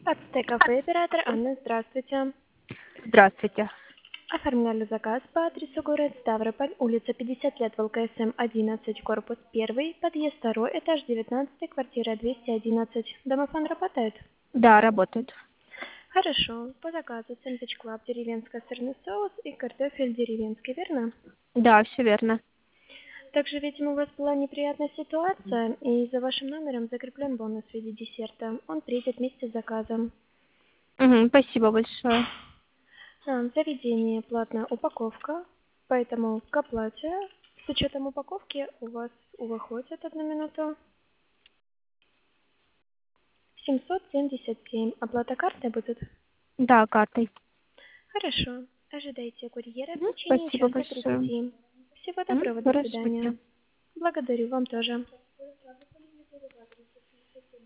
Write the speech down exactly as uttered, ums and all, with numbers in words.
Ацтек-кафе, оператор Анна, здравствуйте. Здравствуйте. Оформляли заказ по адресу город Ставрополь, улица пятьдесят лет, ВЛКСМ одиннадцать, корпус один, подъезд два, этаж девятнадцать, квартира двести одиннадцать. Домофон работает? Да, работает. Хорошо. По заказу сэндвич клаб, деревенско-сырный соус и картофель деревенский, верно? Да, все верно. Также, видимо, у вас была неприятная ситуация, и за вашим номером закреплен бонус в виде десерта. Он придет вместе с заказом. Угу, спасибо большое. А, в заведении платная упаковка, поэтому к оплате с учетом упаковки у вас выходит одну минуту семьсот семьдесят семь. Оплата картой будет? Да, картой. Хорошо. Ожидайте курьера в Мгм, течение спасибо часа большое. тридцати. Всего Мгм, доброго, до хорошо. свидания. Благодарю, вам тоже.